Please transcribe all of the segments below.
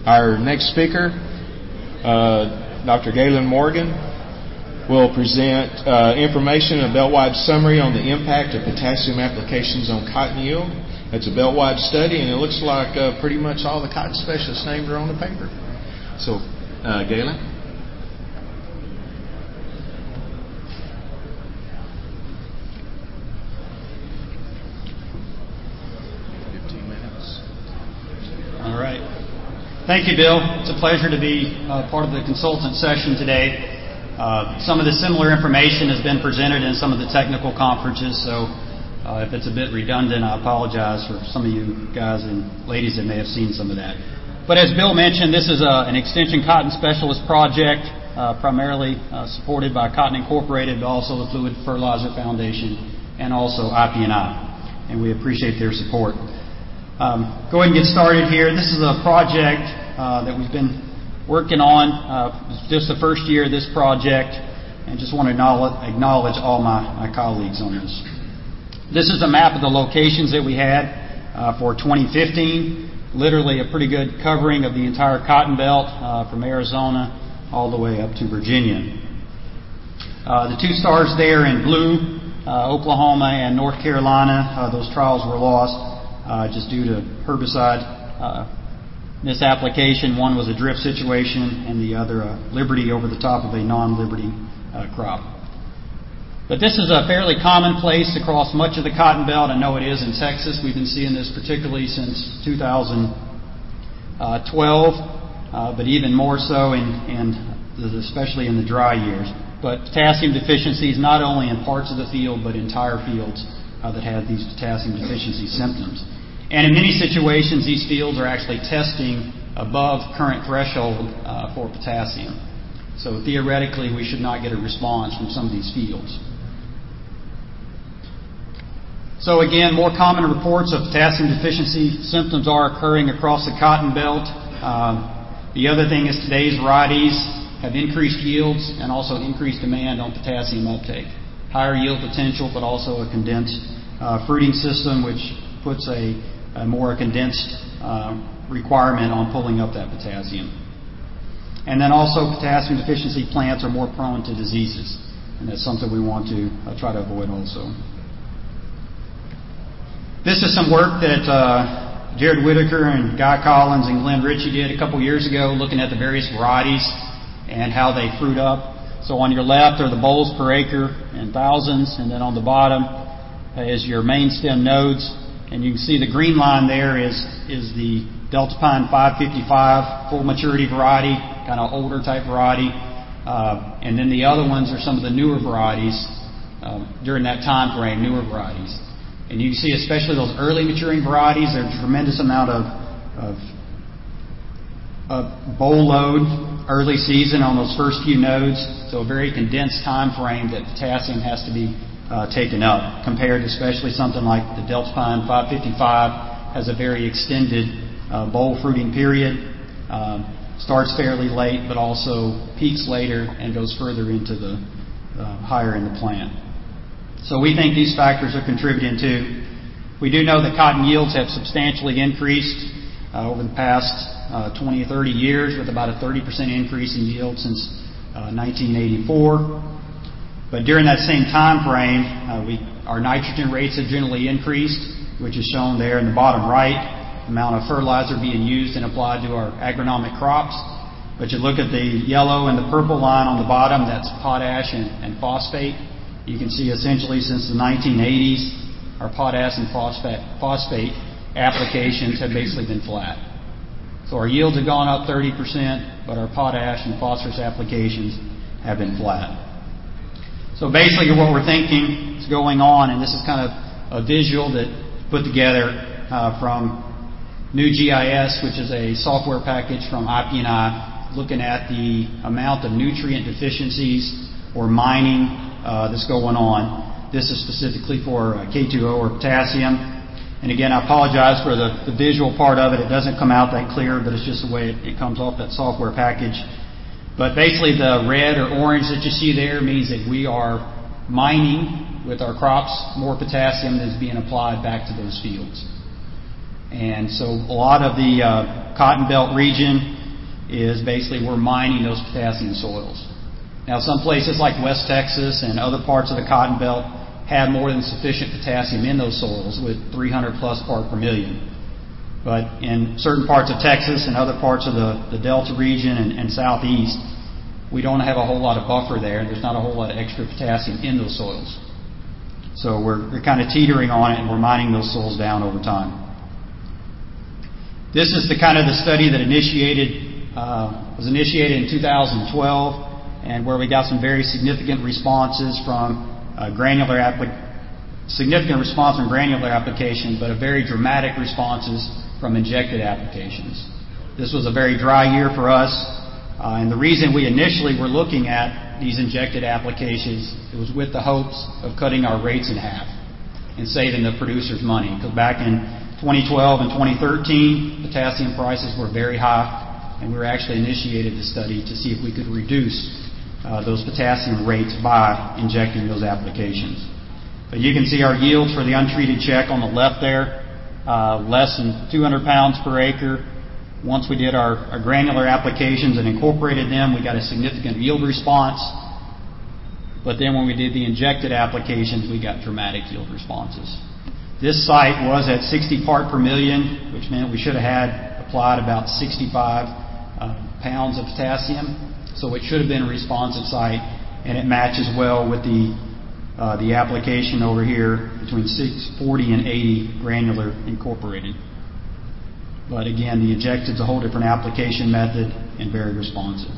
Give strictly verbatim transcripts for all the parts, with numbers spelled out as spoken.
Our next speaker, uh, Doctor Galen Morgan, will present uh, information, a belt-wide summary on the impact of potassium applications on cotton yield. It's a belt-wide study, and it looks like uh, pretty much all the cotton specialists named are on the paper. So, uh, Galen? fifteen minutes. All right. Thank you, Bill. It's a pleasure to be uh, part of the consultant session today. Uh, some of the similar information has been presented in some of the technical conferences, so uh, if it's a bit redundant, I apologize for some of you guys and ladies that may have seen some of that. But as Bill mentioned, this is a, an Extension Cotton Specialist project, uh, primarily uh, supported by Cotton Incorporated, but also the Fluid Fertilizer Foundation, and also I P N I, and we appreciate their support. Um, go ahead and get started here. This is a project uh, that we've been working on. Uh, it's just the first year of this project, and just want to acknowledge all my, my colleagues on this. This is a map of the locations that we had uh, for twenty fifteen. Literally a pretty good covering of the entire cotton belt uh, from Arizona all the way up to Virginia. Uh, the two stars there in blue, uh, Oklahoma and North Carolina, uh, those trials were lost. Uh, just due to herbicide uh, misapplication. One was a drift situation, and the other a Liberty over the top of a non-Liberty uh, crop. But this is a fairly commonplace across much of the cotton belt. I know it is in Texas. We've been seeing this particularly since two thousand twelve, uh, but even more so in, in the, especially in the dry years. But potassium deficiencies not only in parts of the field, but entire fields Uh, that have these potassium deficiency symptoms. And in many situations, these fields are actually testing above current threshold uh, for potassium. So theoretically, we should not get a response from some of these fields. So again, more common reports of potassium deficiency symptoms are occurring across the cotton belt. Um, the other thing is today's varieties have increased yields and also increased demand on potassium uptake. Higher yield potential, but also a condensed uh, fruiting system, which puts a, a more condensed uh, requirement on pulling up that potassium. And then also potassium deficiency plants are more prone to diseases, and that's something we want to uh, try to avoid also. This is some work that uh, Jared Whitaker and Guy Collins and Glenn Ritchie did a couple years ago, looking at the various varieties and how they fruit up. So on your left are the bolls per acre in thousands, and then on the bottom is your main stem nodes. And you can see the green line there is is the Delta Pine five fifty-five full maturity variety, kind of older type variety. Uh, and then the other ones are some of the newer varieties uh, during that time frame, newer varieties. And you can see especially those early maturing varieties, there's a tremendous amount of, of, of boll load early season on those first few nodes, so a very condensed time frame that potassium has to be uh, taken up, compared to especially something like the Delta Pine five fifty-five has a very extended uh, boll fruiting period, um, starts fairly late, but also peaks later and goes further into the uh, higher in the plant. So we think these factors are contributing to. We do know that cotton yields have substantially increased uh, over the past Uh, twenty or thirty years, with about a thirty percent increase in yield since uh, nineteen eighty-four. But during that same time frame, uh, we, our nitrogen rates have generally increased, which is shown there in the bottom right, the amount of fertilizer being used and applied to our agronomic crops. But you look at the yellow and the purple line on the bottom, that's potash and, and phosphate. You can see essentially since the nineteen eighties, our potash and phosphate, phosphate applications have basically been flat. So our yields have gone up thirty percent, but our potash and phosphorus applications have been flat. So basically what we're thinking is going on, and this is kind of a visual that put together uh, from New G I S, which is a software package from I P N I, looking at the amount of nutrient deficiencies or mining uh, that's going on. This is specifically for uh, K two O or potassium. And again, I apologize for the, the visual part of it. It doesn't come out that clear, but it's just the way it, it comes off that software package. But basically the red or orange that you see there means that we are mining with our crops more potassium that is being applied back to those fields. And so a lot of the uh, Cotton Belt region is basically we're mining those potassium soils. Now some places like West Texas and other parts of the Cotton Belt have more than sufficient potassium in those soils with three hundred plus part per million. But in certain parts of Texas and other parts of the, the Delta region and, and southeast, we don't have a whole lot of buffer there. There's not a whole lot of extra potassium in those soils. So we're, we're kind of teetering on it, and we're mining those soils down over time. This is the kind of the study that initiated uh, was initiated in two thousand twelve, and where we got some very significant responses from uh, granular applic- significant response from granular applications, but a very dramatic responses from injected applications. This was a very dry year for us, uh, and the reason we initially were looking at these injected applications, it was with the hopes of cutting our rates in half and saving the producers money. Because back in twenty twelve and twenty thirteen, potassium prices were very high, and we were actually initiated the study to see if we could reduce uh, those potassium rates by injecting those applications. But you can see our yields for the untreated check on the left there, uh, less than two hundred pounds per acre. Once we did our, our granular applications and incorporated them, we got a significant yield response. But then when we did the injected applications, we got dramatic yield responses. This site was at sixty part per million, which meant we should have had applied about sixty-five uh, pounds of potassium. So it should have been a responsive site, and it matches well with the uh, the application over here between six forty and eighty granular incorporated. But again, the injected is a whole different application method and very responsive.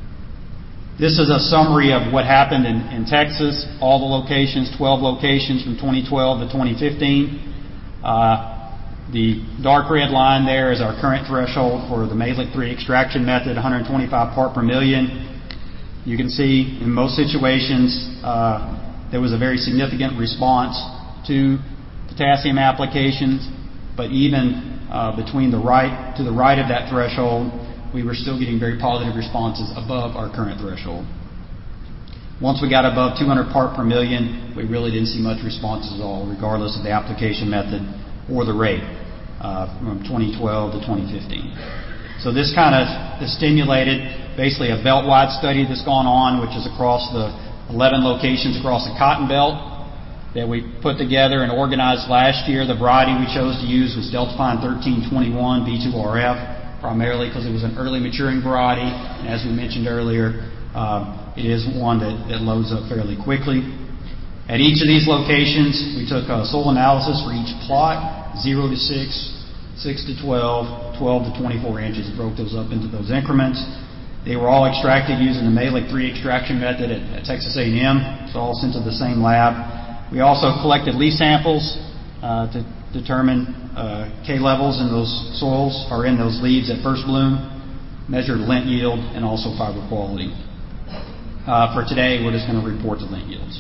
This is a summary of what happened in, in Texas, all the locations, twelve locations from twenty twelve to twenty fifteen. Uh, the dark red line there is our current threshold for the Mehlich three extraction method, one hundred twenty-five part per million. You can see in most situations uh, there was a very significant response to potassium applications, but even uh, between the right to the right of that threshold, we were still getting very positive responses above our current threshold. Once we got above two hundred part per million, we really didn't see much responses at all, regardless of the application method or the rate uh, from twenty twelve to twenty fifteen. So this kind of stimulated basically a belt-wide study that's gone on, which is across the eleven locations across the Cotton Belt that we put together and organized last year. The variety we chose to use was Delta Pine thirteen twenty-one B two R F. Primarily because it was an early maturing variety, and as we mentioned earlier, uh, it is one that, that loads up fairly quickly. At each of these locations, we took a soil analysis for each plot, zero to six, six to twelve, twelve to twenty-four inches, broke those up into those increments. They were all extracted using the Mehlich three extraction method at, at Texas A and M. It's all sent to the same lab. We also collected leaf samples uh, to determine uh, K levels in those soils or in those leaves at first bloom, measured lint yield, and also fiber quality. Uh, for today, we're just going to report the lint yields.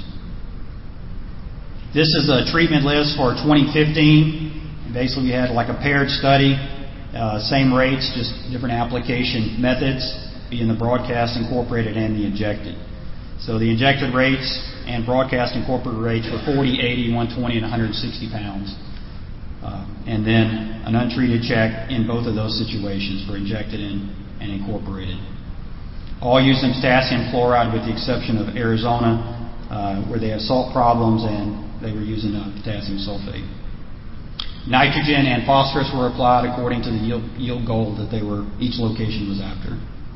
This is a treatment list for twenty fifteen. Basically, we had like a paired study, uh, same rates, just different application methods, being the broadcast incorporated and the injected. So the injected rates and broadcast incorporated rates were forty, eighty, one twenty, and one hundred sixty pounds. Uh, and then an untreated check in both of those situations for injected in and incorporated. All using potassium chloride with the exception of Arizona, uh, where they have salt problems, and they were using uh, potassium sulfate. Nitrogen and phosphorus were applied according to the yield, yield goal that they were each location was after.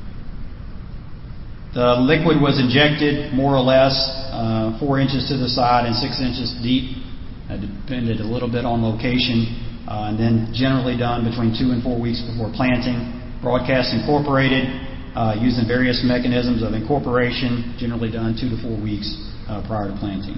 The liquid was injected more or less uh, four inches to the side and six inches deep. It depended a little bit on location, uh, and then generally done between two and four weeks before planting. Broadcast incorporated uh, using various mechanisms of incorporation, generally done two to four weeks uh, prior to planting.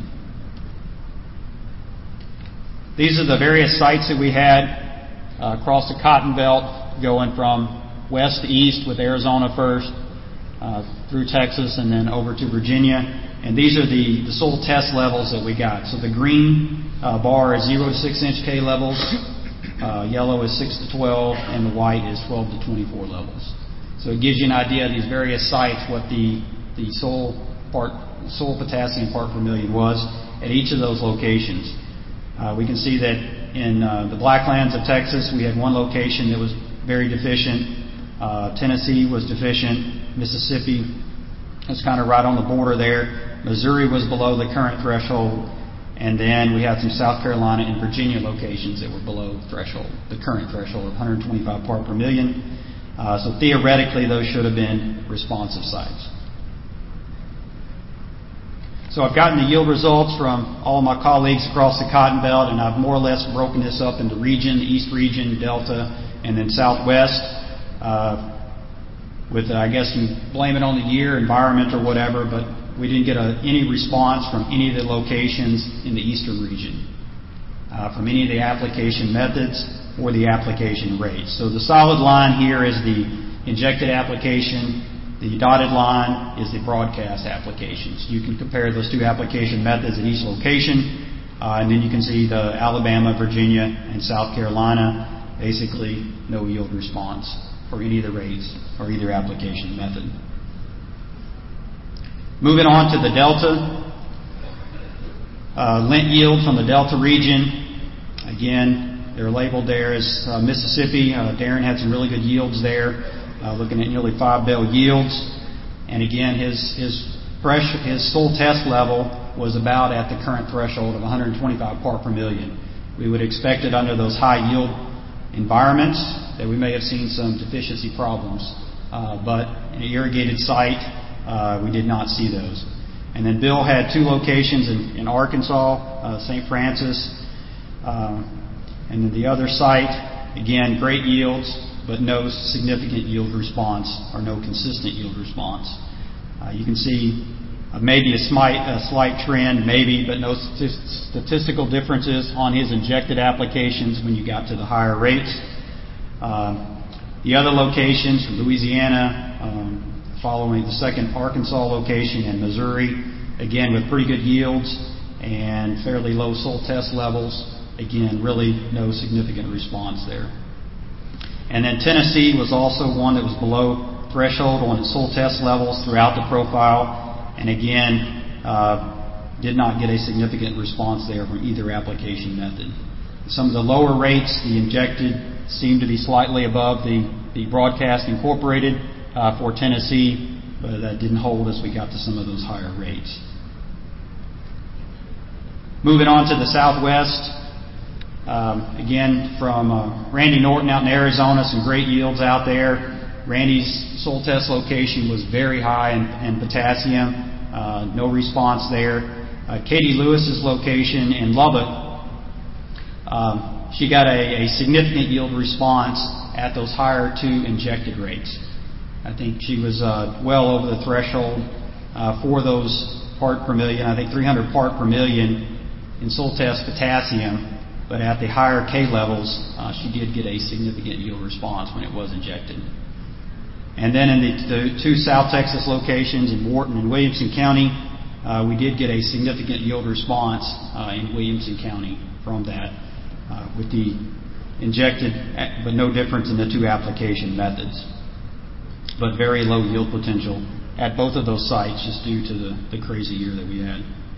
These are the various sites that we had uh, across the Cotton Belt, going from west to east with Arizona first, uh, through Texas, and then over to Virginia. And these are the, the soil test levels that we got. So the green uh, bar is zero to six inch K levels, uh, yellow is six to twelve, and the white is twelve to twenty-four levels. So it gives you an idea of these various sites, what the, the soil part, soil potassium part per million was at each of those locations. Uh, we can see that in uh, the Blacklands of Texas, we had one location that was very deficient. Uh, Tennessee was deficient. Mississippi was kind of right on the border there. Missouri was below the current threshold. And then we had some South Carolina and Virginia locations that were below threshold, the current threshold of one hundred twenty-five part per million. Uh, so theoretically, those should have been responsive sites. So I've gotten the yield results from all of my colleagues across the Cotton Belt, and I've more or less broken this up into region, East region, Delta, and then Southwest. Uh, with, uh, I guess you blame it on the year, environment, or whatever, but we didn't get a, any response from any of the locations in the eastern region, uh, from any of the application methods or the application rates. So the solid line here is the injected application. The dotted line is the broadcast applications. You can compare those two application methods at each location, uh, and then you can see the Alabama, Virginia, and South Carolina, basically no yield response for any of the rates or either application method. Moving on to the Delta, uh, lint yield from the Delta region. Again, they're labeled there as uh, Mississippi. Uh, Darren had some really good yields there, uh, looking at nearly five bale yields. And again, his his fresh his soil test level was about at the current threshold of one hundred twenty-five part per million. We would expect it under those high yield environments that we may have seen some deficiency problems, uh, but in an irrigated site, Uh, we did not see those. And then Bill had two locations in, in Arkansas, uh, Saint Francis, uh, and then the other site, again, great yields, but no significant yield response or no consistent yield response. Uh, you can see uh, maybe a slight, a slight trend, maybe, but no st- statistical differences on his injected applications when you got to the higher rates. Uh, the other locations from Louisiana, um, following the second Arkansas location in Missouri, again with pretty good yields and fairly low soil test levels. Again, really no significant response there. And then Tennessee was also one that was below threshold on its soil test levels throughout the profile, and again uh, did not get a significant response there from either application method. Some of the lower rates, the injected, seemed to be slightly above the, the broadcast incorporated Uh, for Tennessee, but that didn't hold as we got to some of those higher rates. Moving on to the Southwest, um, again from uh, Randy Norton out in Arizona, some great yields out there. Randy's soil test location was very high in, in potassium, uh, no response there. Uh, Katie Lewis's location in Lubbock, um, she got a, a significant yield response at those higher two injected rates. I think she was uh, well over the threshold uh, for those part per million. I think three hundred part per million in soil test potassium, but at the higher K levels, uh, she did get a significant yield response when it was injected. And then in the, the two South Texas locations in Wharton and Williamson County, uh, we did get a significant yield response uh, in Williamson County from that, uh, with the injected, but no difference in the two application methods. But very low yield potential at both of those sites just due to the, the crazy year that we had.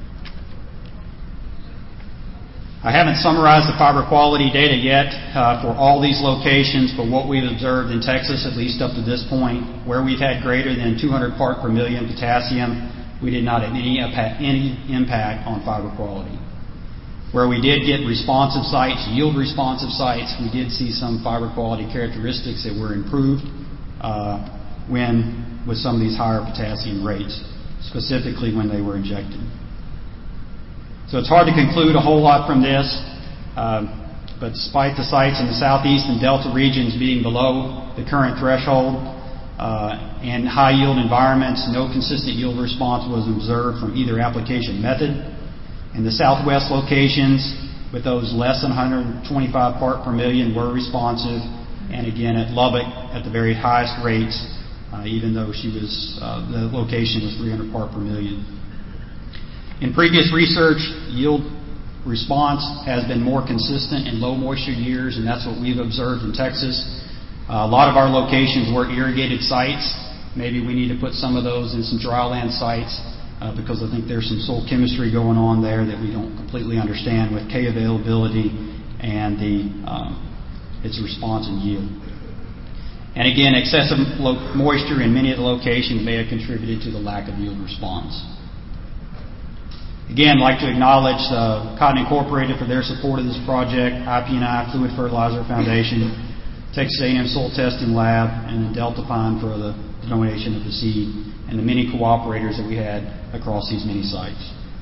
I haven't summarized the fiber quality data yet uh, for all these locations, but what we've observed in Texas, at least up to this point, where we've had greater than two hundred part per million potassium, we did not have any impact, any impact on fiber quality. Where we did get responsive sites, yield responsive sites, we did see some fiber quality characteristics that were improved uh, when with some of these higher potassium rates, specifically when they were injected. So it's hard to conclude a whole lot from this, uh, but despite the sites in the southeast and delta regions being below the current threshold uh, and high yield environments, no consistent yield response was observed from either application method. In the southwest locations, with those less than one hundred twenty-five part per million, were responsive, and again at Lubbock at the very highest rates, Uh, even though she was, uh, the location was three hundred part per million. In previous research, yield response has been more consistent in low moisture years, and that's what we've observed in Texas. Uh, a lot of our locations were irrigated sites. Maybe we need to put some of those in some dryland sites uh, because I think there's some soil chemistry going on there that we don't completely understand with K availability and the um, its response and yield. And again, excessive lo- moisture in many of the locations may have contributed to the lack of yield response. Again, I'd like to acknowledge uh, Cotton Incorporated for their support of this project, I P and I Fluid Fertilizer Foundation, Texas A and M Soil Testing Lab, and Delta Pine for the donation of the seed, and the many cooperators that we had across these many sites.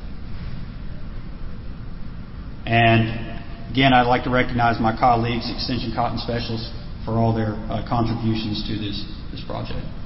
And again, I'd like to recognize my colleagues, Extension Cotton Specialists, for all their uh, contributions to this, this project.